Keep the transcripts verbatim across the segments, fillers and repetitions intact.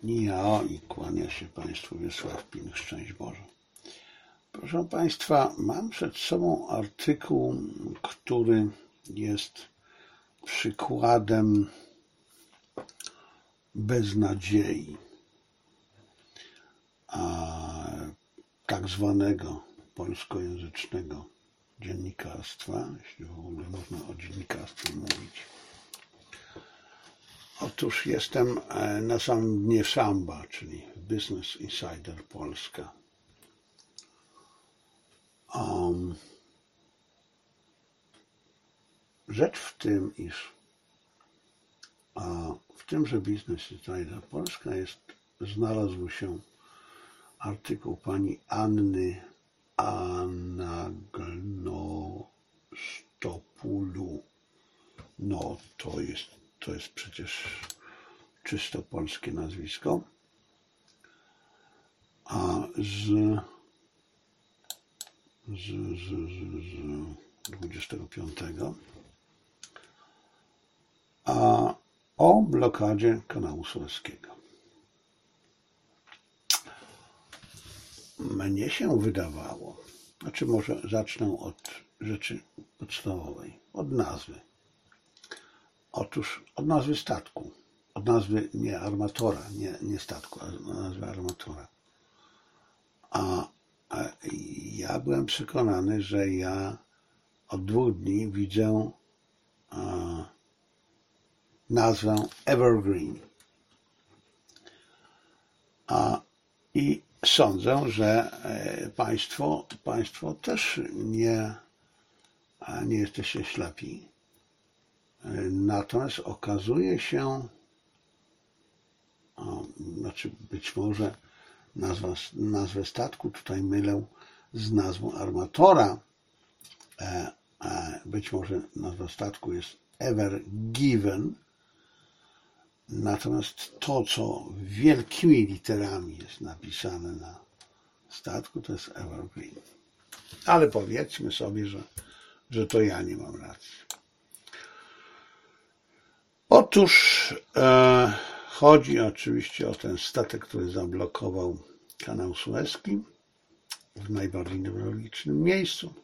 Ja i kłania się Państwu Wiesław Ping, szczęść Boże. Proszę Państwa, mam przed sobą artykuł, który jest przykładem beznadziei a tak zwanego polskojęzycznego dziennikarstwa, jeśli w ogóle można o dziennikarstwie mówić. Otóż jestem na samym dnie Samba, czyli Business Insider Polska. Um, rzecz w tym, iż a w tymże Business Insider Polska jest, znalazł się artykuł pani Anny Anagnostopoulou. No to jest, to jest przecież czysto polskie nazwisko. A z, z, z, z, z dwudziestego piątego a o blokadzie kanału Sueskiego. Mnie się wydawało, znaczy może zacznę od rzeczy podstawowej, od nazwy. Otóż od nazwy statku, od nazwy nie armatora, nie, nie statku, ale nazwy armatora. A, a ja byłem przekonany, że ja od dwóch dni widzę a, nazwę Evergreen. A, I sądzę, że Państwo, państwo też nie, nie jesteście ślepi. Natomiast okazuje się, o, znaczy być może nazwa, nazwę statku tutaj mylę z nazwą armatora. E, e, być może nazwa statku jest Ever Given. Natomiast to, co wielkimi literami jest napisane na statku, to jest Evergreen. Ale powiedzmy sobie, że, że to ja nie mam racji. Otóż e, chodzi oczywiście o ten statek, który zablokował kanał Suezki w najbardziej newralgicznym miejscu.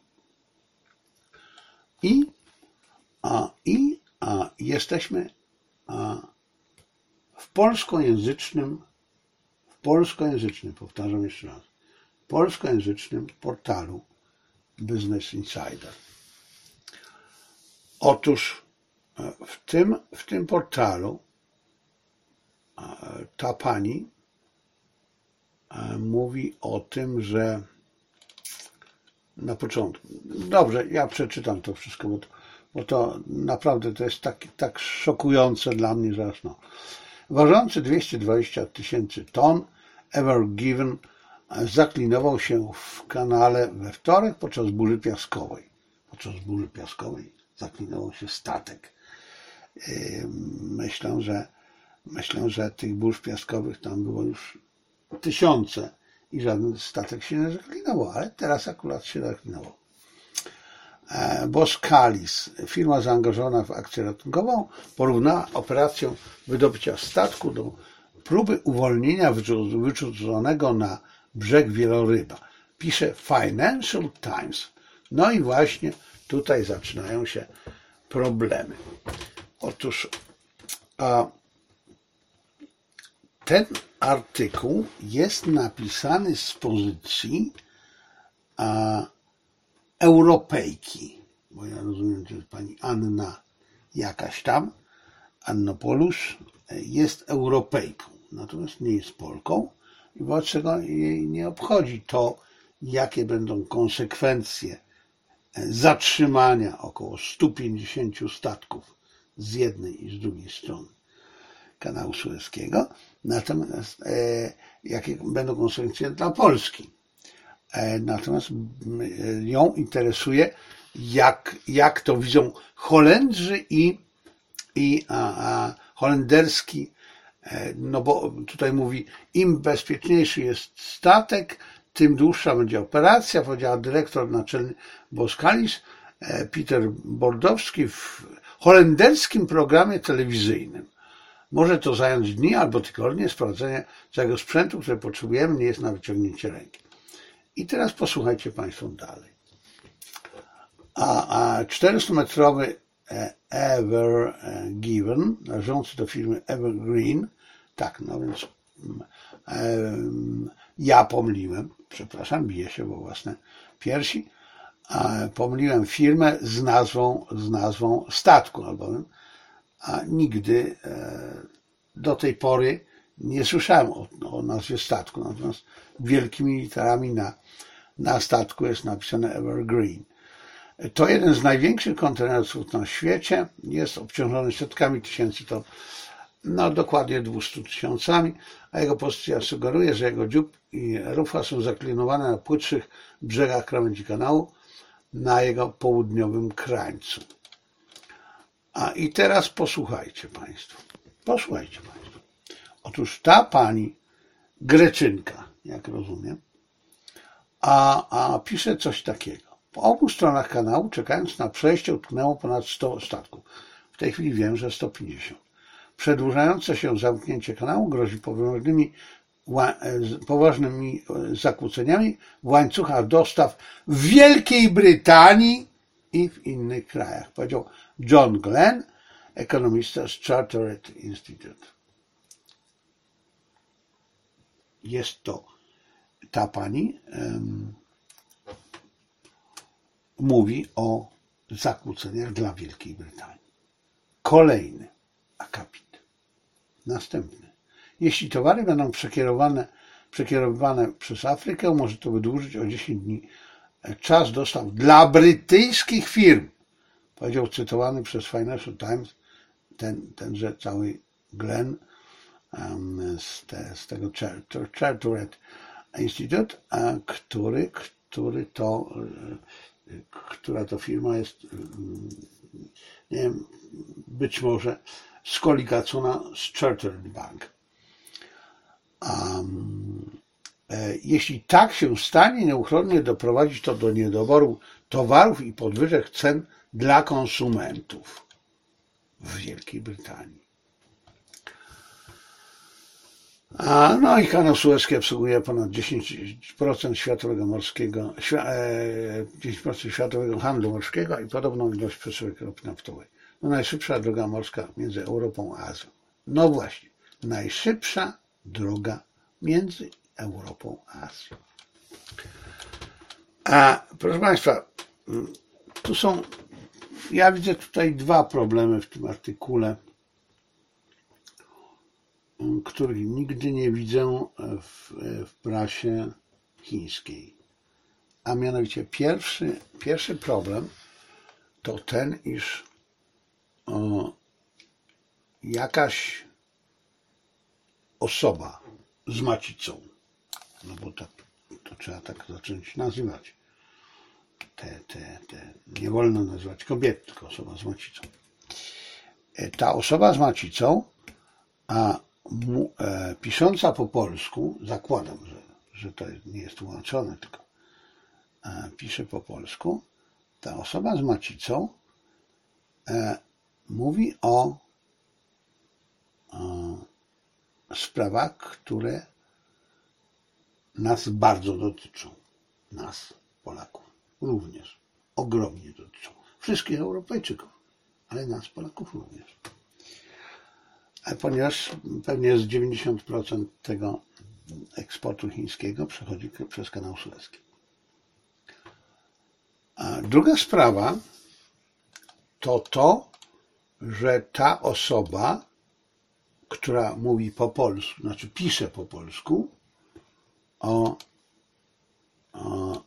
I, a, i a, jesteśmy a, w polskojęzycznym, w polskojęzycznym, powtarzam jeszcze raz, w polskojęzycznym portalu Business Insider. Otóż w tym, w tym portalu ta pani mówi o tym, że na początku, dobrze, ja przeczytam to wszystko, bo to, bo to naprawdę to jest tak, tak szokujące dla mnie, że aż no. Ważący dwieście dwadzieścia tysięcy ton, Ever Given zaklinował się w kanale we wtorek podczas burzy piaskowej. Podczas burzy piaskowej zaklinował się statek. Myślę, że myślę, że tych burz piaskowych tam było już tysiące i żaden statek się nie zaklinował, ale teraz akurat się zaklinował. Boskalis, firma zaangażowana w akcję ratunkową, porównała operację wydobycia statku do próby uwolnienia wyrzuconego na brzeg wieloryba. Pisze Financial Times. No i właśnie tutaj zaczynają się problemy. Otóż a, ten artykuł jest napisany z pozycji a, Europejki, bo ja rozumiem, że pani Anna jakaś tam, Annopoulos, jest Europejką, natomiast nie jest Polką i wobec czego jej nie obchodzi to, jakie będą konsekwencje zatrzymania około stu pięćdziesięciu statków z jednej i z drugiej strony kanału Suezkiego, natomiast e, jakie będą konsekwencje dla Polski. E, natomiast e, ją interesuje, jak, jak to widzą Holendrzy i, i a, a, holenderski, e, no bo tutaj mówi, im bezpieczniejszy jest statek, tym dłuższa będzie operacja, powiedział dyrektor naczelny Boskalis, Peter Bordowski w holenderskim programie telewizyjnym. Może to zająć dni albo tygodnie. Sprawdzenie całego sprzętu, który potrzebujemy, nie jest na wyciągnięcie ręki. I teraz posłuchajcie Państwo dalej. A, a czterystumetrowy Ever Given, należący do firmy Evergreen, tak, no więc e, ja pomyliłem, przepraszam, biję się o własne piersi, a pomyliłem firmę z nazwą, z nazwą statku, albowiem, a nigdy e, do tej pory nie słyszałem o, o nazwie statku, natomiast wielkimi literami na, na statku jest napisane Evergreen. To jeden z największych kontenerów na świecie, jest obciążony setkami tysięcy ton, no dokładnie dwieście tysiącami, a jego pozycja sugeruje, że jego dziób i rufa są zaklinowane na płytszych brzegach krawędzi kanału na jego południowym krańcu. A i teraz posłuchajcie Państwo, posłuchajcie Państwo. Otóż ta pani Greczynka, jak rozumiem, a, a pisze coś takiego. Po obu stronach kanału, czekając na przejście, utknęło ponad sto statków. W tej chwili wiem, że sto pięćdziesiąt. Przedłużające się zamknięcie kanału grozi poważnymi, poważnymi zakłóceniami w łańcuchach dostaw w Wielkiej Brytanii i w innych krajach, powiedział John Glenn, ekonomista z Chartered Institute. Jest to ta pani um, mówi o zakłóceniach dla Wielkiej Brytanii. Kolejny akapit. Następny. Jeśli towary będą przekierowane, przekierowywane przez Afrykę, może to wydłużyć o dziesięć dni czas dostaw dla brytyjskich firm, powiedział cytowany przez Financial Times ten, tenże cały Glenn um, z, te, z tego Chartered Institute, który, który to która to firma jest, nie wiem, być może skoligacona z Chartered Bank. Um, e, jeśli tak się stanie, nieuchronnie doprowadzi to do niedoboru towarów i podwyżek cen dla konsumentów w Wielkiej Brytanii. A, no i kanał Suezki obsługuje ponad dziesięć procent światowego morskiego, dziesięć procent światowego handlu morskiego i podobną ilość przesyłek ropy naftowej. No, najszybsza droga morska między Europą a Azją. No właśnie, najszybsza droga między Europą a Azją. A proszę Państwa, tu są, ja widzę tutaj dwa problemy w tym artykule, których nigdy nie widzę w, w prasie chińskiej. A mianowicie pierwszy, pierwszy problem to ten, iż o, jakaś osoba z macicą, no bo tak, to trzeba tak zacząć nazywać, te, te, te, nie wolno nazywać kobiet, tylko osoba z macicą. Ta osoba z macicą, a Mu, e, pisząca po polsku, zakładam, że, że to nie jest tłumaczone, tylko e, pisze po polsku, ta osoba z macicą e, mówi o, o sprawach, które nas bardzo dotyczą. Nas, Polaków, również. Ogromnie dotyczą. Wszystkich Europejczyków, ale nas, Polaków, również. Ponieważ pewnie z dziewięćdziesiąt procent tego eksportu chińskiego przechodzi przez kanał Suezki. A druga sprawa to to, że ta osoba, która mówi po polsku, znaczy pisze po polsku, o, o,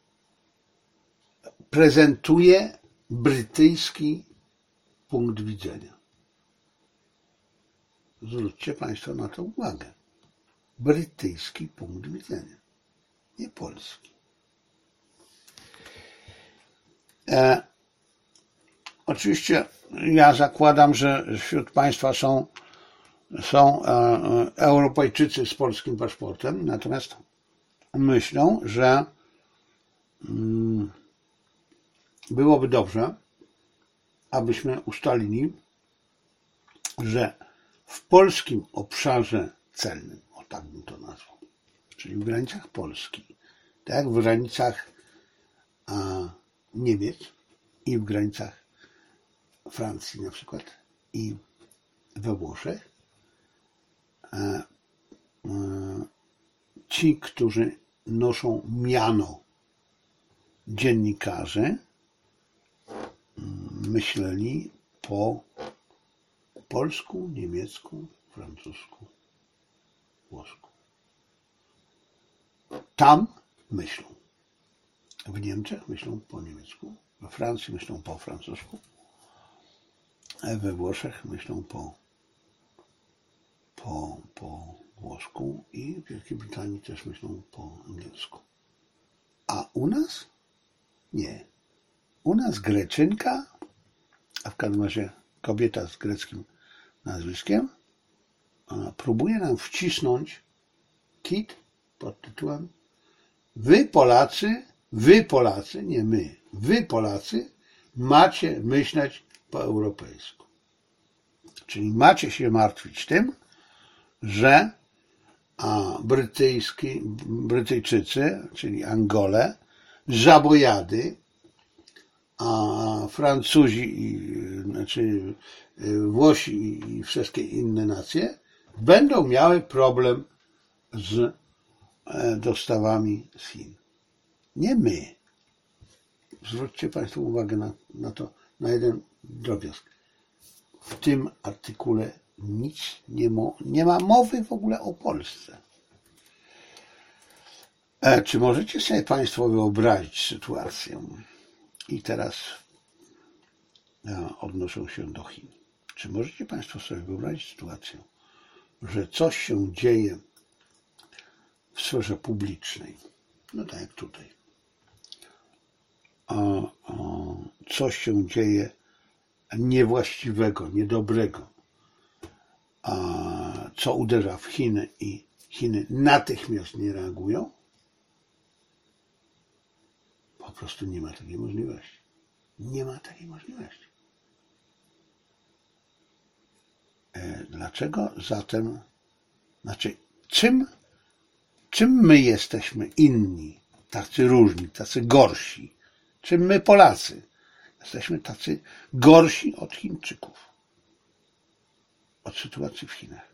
prezentuje brytyjski punkt widzenia. Zwróćcie Państwo na to uwagę. Brytyjski punkt widzenia, nie polski. E, oczywiście ja zakładam, że wśród Państwa są, są e, Europejczycy z polskim paszportem, natomiast myślą, że mm, byłoby dobrze, abyśmy ustalili, że w polskim obszarze celnym, o tak bym to nazwał, czyli w granicach Polski, tak jak w granicach a, Niemiec i w granicach Francji na przykład i we Włoszech, a, a, ci, którzy noszą miano dziennikarze, myśleli po polsku, niemiecku, francusku, włosku. Tam myślą. W Niemczech myślą po niemiecku, we Francji myślą po francusku, a we Włoszech myślą po, po, po włosku i w Wielkiej Brytanii też myślą po angielsku. A u nas? Nie. U nas Greczynka, a w każdym razie kobieta z greckim nazwiskiem, ona próbuje nam wcisnąć kit pod tytułem Wy Polacy, wy Polacy, nie my, wy Polacy macie myśleć po europejsku. Czyli macie się martwić tym, że a brytyjski, Brytyjczycy, czyli Angole, żabojady, a Francuzi, i, znaczy Włosi i wszystkie inne nacje będą miały problem z dostawami z Chin. Nie my. Zwróćcie Państwo uwagę na, na to, na jeden drobiazg. W tym artykule nic nie, mo, nie ma mowy w ogóle o Polsce. E, czy możecie sobie Państwo wyobrazić sytuację? I teraz e, odnoszę się do Chin. Czy możecie Państwo sobie wyobrazić sytuację, że coś się dzieje w sferze publicznej, no tak jak tutaj, a, a, coś się dzieje niewłaściwego, niedobrego, a, co uderza w Chiny i Chiny natychmiast nie reagują? Po prostu nie ma takiej możliwości. Nie ma takiej możliwości. E, dlaczego zatem, znaczy, czym, czym my jesteśmy inni, tacy różni, tacy gorsi? Czym my Polacy jesteśmy tacy gorsi od Chińczyków, od sytuacji w Chinach?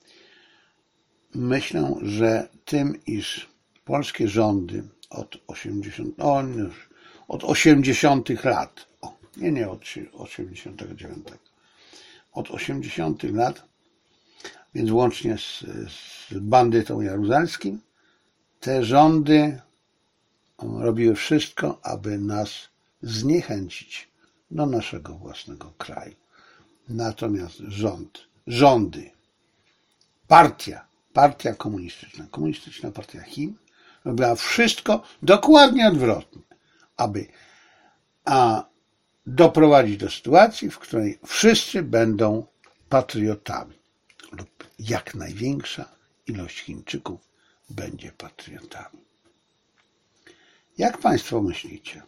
Myślę, że tym, iż polskie rządy od osiemdziesiątych, o, już, od osiemdziesiątych lat, o, nie, nie od osiemdziesiątego dziewiątego, od osiemdziesiątych lat, więc łącznie z, z bandytą jaruzelskim, te rządy robiły wszystko, aby nas zniechęcić do naszego własnego kraju. Natomiast rząd, rządy, partia, partia komunistyczna, komunistyczna partia Chin robiła wszystko dokładnie odwrotnie, aby a, doprowadzić do sytuacji, w której wszyscy będą patriotami lub jak największa ilość Chińczyków będzie patriotami. Jak Państwo myślicie?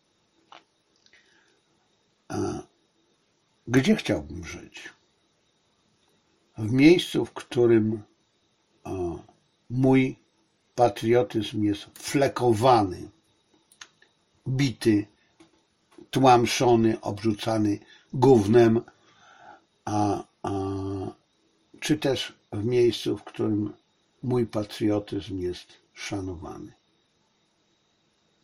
A, gdzie chciałbym żyć? W miejscu, w którym a, mój patriotyzm jest flekowany, bity, tłamszony, obrzucany gównem, a, a, czy też w miejscu, w którym mój patriotyzm jest szanowany?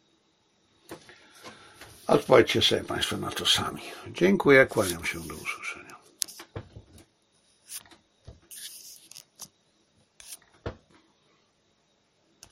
Odpowiedzcie sobie Państwo na to sami. Dziękuję, kłaniam się, do usłyszenia.